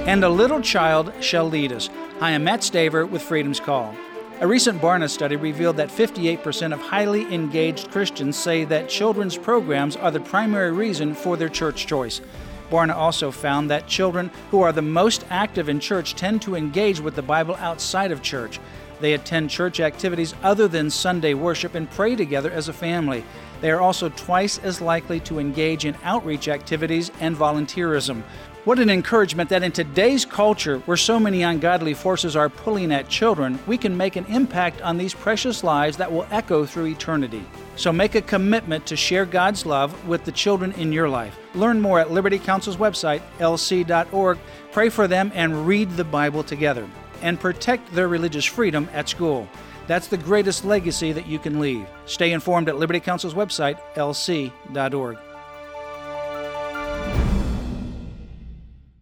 And a little child shall lead us. Hi, I'm Matt Staver with Freedom's Call. A recent Barna study revealed that 58% of highly engaged Christians say that children's programs are the primary reason for their church choice. Barna also found that children who are the most active in church tend to engage with the Bible outside of church. They attend church activities other than Sunday worship and pray together as a family. They are also twice as likely to engage in outreach activities and volunteerism. What an encouragement that in today's culture, where so many ungodly forces are pulling at children, we can make an impact on these precious lives that will echo through eternity. So make a commitment to share God's love with the children in your life. Learn more at Liberty Counsel's website, lc.org. Pray for them and read the Bible together. And protect their religious freedom at school. That's the greatest legacy that you can leave. Stay informed at Liberty Counsel's website, lc.org.